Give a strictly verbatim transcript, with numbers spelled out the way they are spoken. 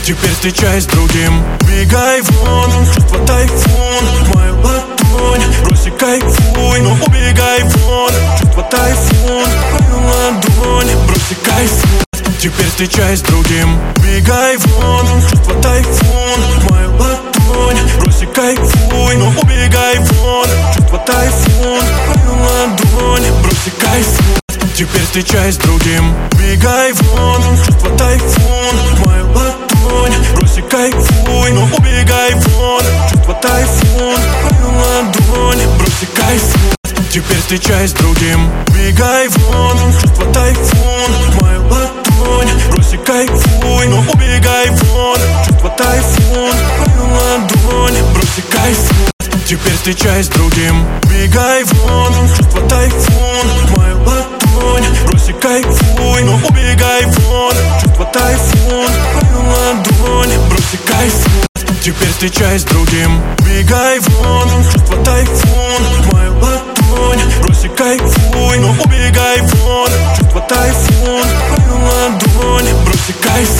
теперь встречай с другим. Убегай вон, чувство тайфун, мою ладонь, брось и кайфуй. Но убегай вон, чувство тайфун, мою ладонь, брось и кайфуй. Теперь встречай с другим. Убегай вон, чувство тайфун, мою ладонь, брось и кайфуй. Но убегай вон, чувство тайфун, мою ладонь, брось и кайфуй. Теперь встречай с другим. Убегай вон, чувство тайфун, мою ладонь, брось и кайфуй. Но убегай вон, чувство тайфун, мою ладонь, брось и кайфуй. Теперь встречай с другим. Убегай вон, чувство тайфун, мою ладонь, брось и кайфуй. Но убегай вон, чувство тайфун, мою ладонь, брось и кайфуй. Теперь встречай с другим. Убегай вон, чувство тайфун, мою ладонь, брось и кайфуй. Но убегай вон, чувство тайфун, мою ладонь, брось и кайфуй. Теперь встречай с другим. Убегай вон, чувство тайфун, мою ладонь, брось и кайфуй. Но убегай вон, чувство тайфун, мою ладонь, брось и кайфуй.